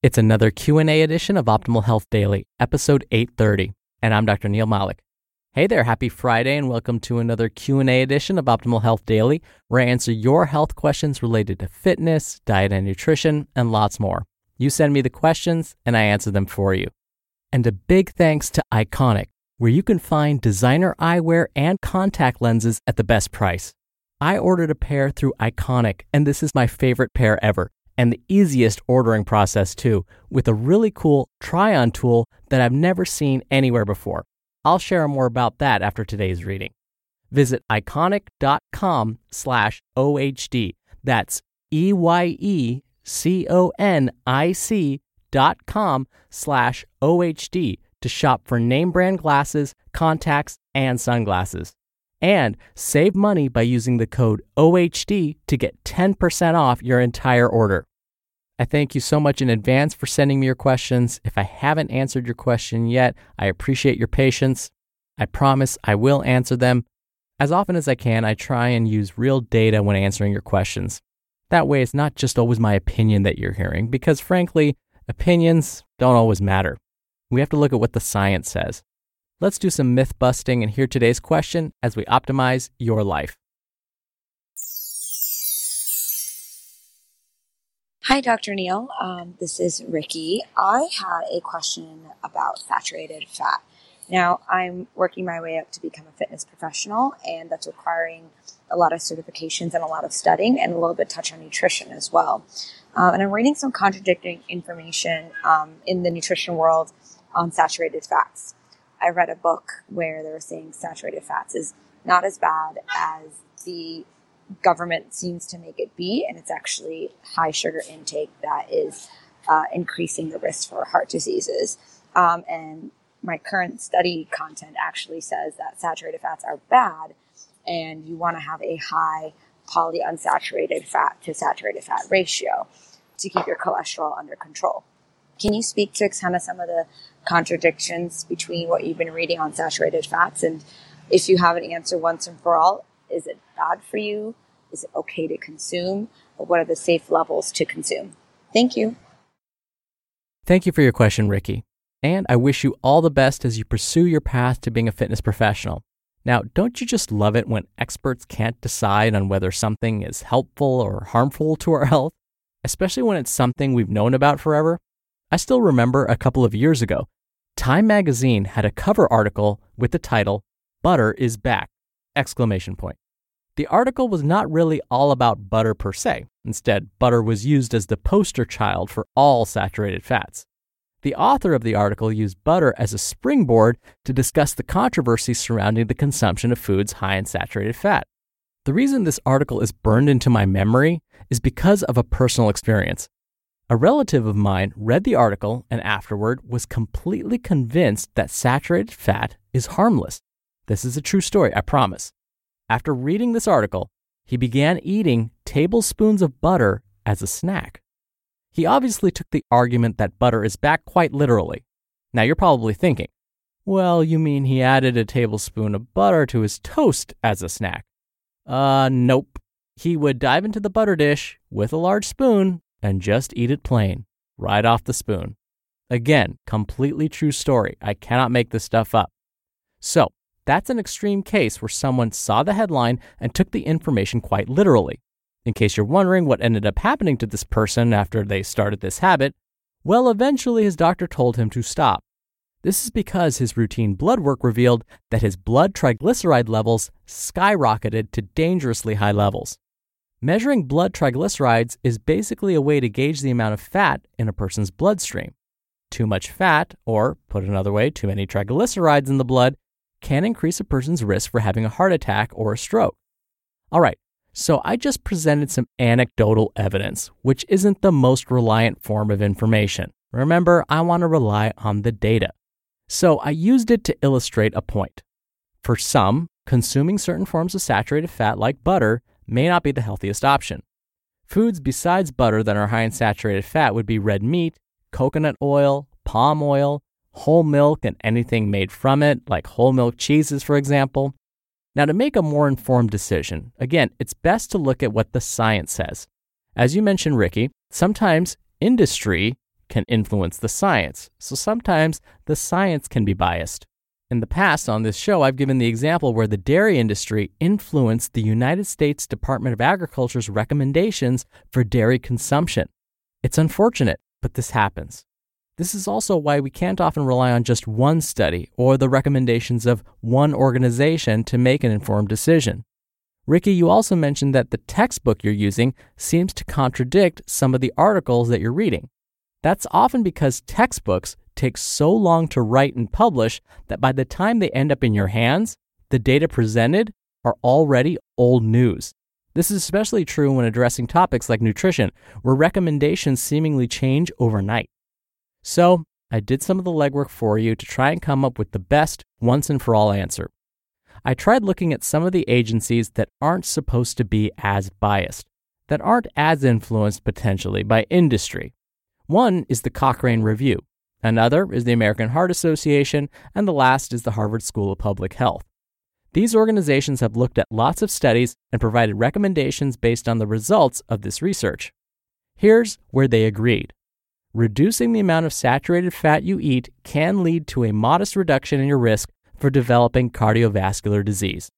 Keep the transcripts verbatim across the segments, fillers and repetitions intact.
It's another Q and A edition of Optimal Health Daily, episode eight thirty, and I'm Doctor Neil Malik. Hey there, happy Friday, and welcome to another Q and A edition of Optimal Health Daily, where I answer your health questions related to fitness, diet and nutrition, and lots more. You send me the questions, and I answer them for you. And a big thanks to Iconic, where you can find designer eyewear and contact lenses at the best price. I ordered a pair through Iconic, and this is my favorite pair ever, and the easiest ordering process too, with a really cool try-on tool that I've never seen anywhere before. I'll share more about that after today's reading. Visit iconic.com slash OHD. That's E-Y-E-C-O-N-I-C dot com slash OHD to shop for name brand glasses, contacts, and sunglasses. And save money by using the code O H D to get ten percent off your entire order. I thank you so much in advance for sending me your questions. If I haven't answered your question yet, I appreciate your patience. I promise I will answer them. As often as I can, I try and use real data when answering your questions. That way, it's not just always my opinion that you're hearing, because frankly, opinions don't always matter. We have to look at what the science says. Let's do some myth busting and hear today's question as we optimize your life. Hi, Doctor Neil. Um, this is Ricky. I had a question about saturated fat. Now, I'm working my way up to become a fitness professional, and that's requiring a lot of certifications and a lot of studying and a little bit touch on nutrition as well. Um, and I'm reading some contradicting information um, in the nutrition world on saturated fats. I read a book where they were saying saturated fats is not as bad as the government seems to make it be, and it's actually high sugar intake that is uh, increasing the risk for heart diseases. Um, and my current study content actually says that saturated fats are bad, and you want to have a high polyunsaturated fat to saturated fat ratio to keep your cholesterol under control. Can you speak to kind of some of the contradictions between what you've been reading on saturated fats? And if you have an answer once and for all, is it bad for you? Is it okay to consume? Or what are the safe levels to consume? Thank you. Thank you for your question, Ricky. And I wish you all the best as you pursue your path to being a fitness professional. Now, don't you just love it when experts can't decide on whether something is helpful or harmful to our health, especially when it's something we've known about forever? I still remember a couple of years ago, Time magazine had a cover article with the title, "Butter is Back!" exclamation point. The article was not really all about butter per se. Instead, butter was used as the poster child for all saturated fats. The author of the article used butter as a springboard to discuss the controversy surrounding the consumption of foods high in saturated fat. The reason this article is burned into my memory is because of a personal experience. A relative of mine read the article and afterward was completely convinced that saturated fat is harmless. This is a true story, I promise. After reading this article, he began eating tablespoons of butter as a snack. He obviously took the argument that butter is back quite literally. Now you're probably thinking, well, you mean he added a tablespoon of butter to his toast as a snack? Uh, nope. He would dive into the butter dish with a large spoon and just eat it plain, right off the spoon. Again, completely true story. I cannot make this stuff up. So, that's an extreme case where someone saw the headline and took the information quite literally. In case you're wondering what ended up happening to this person after they started this habit, well, eventually his doctor told him to stop. This is because his routine blood work revealed that his blood triglyceride levels skyrocketed to dangerously high levels. Measuring blood triglycerides is basically a way to gauge the amount of fat in a person's bloodstream. Too much fat, or put another way, too many triglycerides in the blood, can increase a person's risk for having a heart attack or a stroke. All right, so I just presented some anecdotal evidence, which isn't the most reliant form of information. Remember, I want to rely on the data. So I used it to illustrate a point. For some, consuming certain forms of saturated fat like butter may not be the healthiest option. Foods besides butter that are high in saturated fat would be red meat, coconut oil, palm oil, whole milk and anything made from it, like whole milk cheeses, for example. Now, to make a more informed decision, again, it's best to look at what the science says. As you mentioned, Ricky, sometimes industry can influence the science, so sometimes the science can be biased. In the past on this show, I've given the example where the dairy industry influenced the United States Department of Agriculture's recommendations for dairy consumption. It's unfortunate, but this happens. This is also why we can't often rely on just one study or the recommendations of one organization to make an informed decision. Ricky, you also mentioned that the textbook you're using seems to contradict some of the articles that you're reading. That's often because textbooks take so long to write and publish that by the time they end up in your hands, the data presented are already old news. This is especially true when addressing topics like nutrition, where recommendations seemingly change overnight. So, I did some of the legwork for you to try and come up with the best once and for all answer. I tried looking at some of the agencies that aren't supposed to be as biased, that aren't as influenced potentially by industry. One is the Cochrane Review. Another is the American Heart Association, and the last is the Harvard School of Public Health. These organizations have looked at lots of studies and provided recommendations based on the results of this research. Here's where they agreed. Reducing the amount of saturated fat you eat can lead to a modest reduction in your risk for developing cardiovascular disease.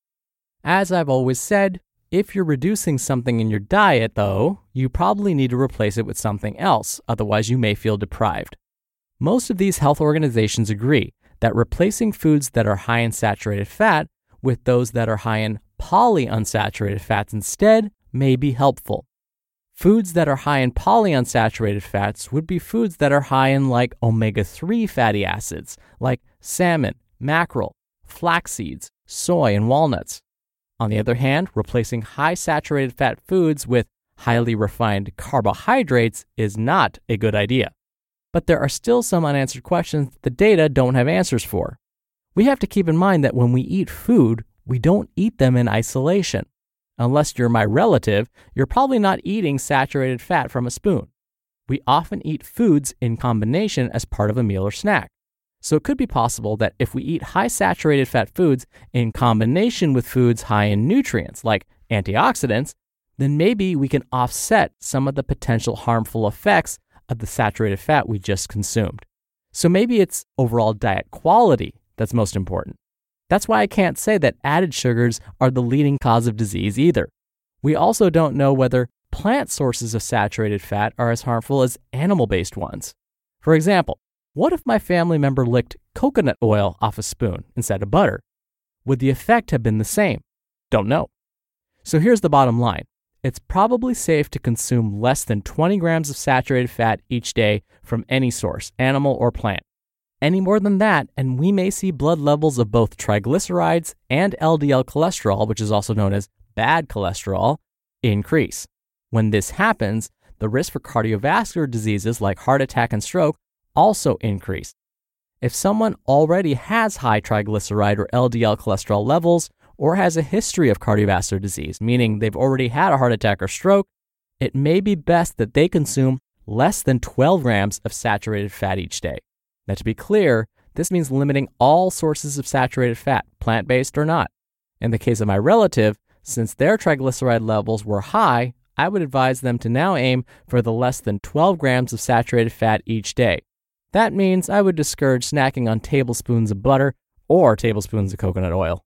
As I've always said, if you're reducing something in your diet, though, you probably need to replace it with something else, otherwise you may feel deprived. Most of these health organizations agree that replacing foods that are high in saturated fat with those that are high in polyunsaturated fats instead may be helpful. Foods that are high in polyunsaturated fats would be foods that are high in like omega three fatty acids, like salmon, mackerel, flax seeds, soy, and walnuts. On the other hand, replacing high saturated fat foods with highly refined carbohydrates is not a good idea. But there are still some unanswered questions that the data don't have answers for. We have to keep in mind that when we eat food, we don't eat them in isolation. Unless you're my relative, you're probably not eating saturated fat from a spoon. We often eat foods in combination as part of a meal or snack. So it could be possible that if we eat high saturated fat foods in combination with foods high in nutrients like antioxidants, then maybe we can offset some of the potential harmful effects of the saturated fat we just consumed. So maybe it's overall diet quality that's most important. That's why I can't say that added sugars are the leading cause of disease either. We also don't know whether plant sources of saturated fat are as harmful as animal-based ones. For example, what if my family member licked coconut oil off a spoon instead of butter? Would the effect have been the same? Don't know. So here's the bottom line. It's probably safe to consume less than twenty grams of saturated fat each day from any source, animal or plant. Any more than that, and we may see blood levels of both triglycerides and L D L cholesterol, which is also known as bad cholesterol, increase. When this happens, the risk for cardiovascular diseases like heart attack and stroke also increase. If someone already has high triglyceride or L D L cholesterol levels, or has a history of cardiovascular disease, meaning they've already had a heart attack or stroke, it may be best that they consume less than twelve grams of saturated fat each day. Now, to be clear, this means limiting all sources of saturated fat, plant-based or not. In the case of my relative, since their triglyceride levels were high, I would advise them to now aim for the less than twelve grams of saturated fat each day. That means I would discourage snacking on tablespoons of butter or tablespoons of coconut oil.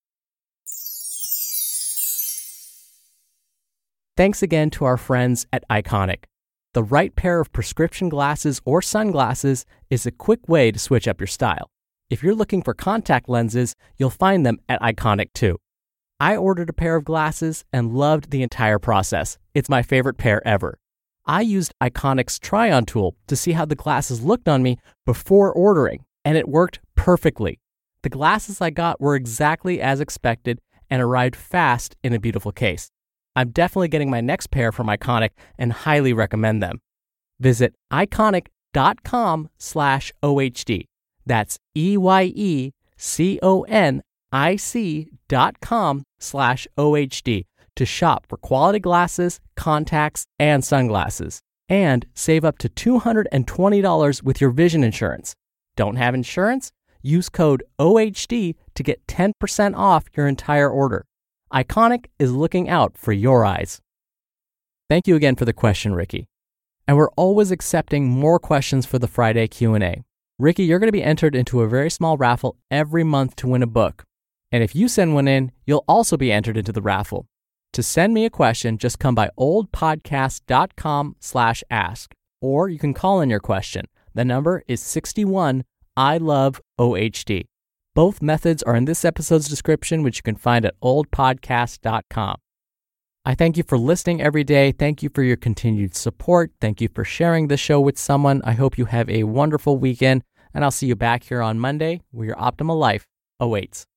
Thanks again to our friends at Iconic. The right pair of prescription glasses or sunglasses is a quick way to switch up your style. If you're looking for contact lenses, you'll find them at Iconic too. I ordered a pair of glasses and loved the entire process. It's my favorite pair ever. I used Iconic's try-on tool to see how the glasses looked on me before ordering, and it worked perfectly. The glasses I got were exactly as expected and arrived fast in a beautiful case. I'm definitely getting my next pair from Iconic and highly recommend them. Visit iconic.com slash OHD. That's E-Y-E-C-O-N-I-C dot com slash OHD to shop for quality glasses, contacts, and sunglasses. And save up to two hundred twenty dollars with your vision insurance. Don't have insurance? Use code O H D to get ten percent off your entire order. Iconic is looking out for your eyes. Thank you again for the question, Ricky. And we're always accepting more questions for the Friday Q and A. Ricky, you're going to be entered into a very small raffle every month to win a book. And if you send one in, you'll also be entered into the raffle. To send me a question, just come by oldpodcast.com slash ask, or you can call in your question. The number is sixty-one I love O H D. Both methods are in this episode's description, which you can find at oldpodcast dot com. I thank you for listening every day. Thank you for your continued support. Thank you for sharing the show with someone. I hope you have a wonderful weekend, and I'll see you back here on Monday where your optimal life awaits.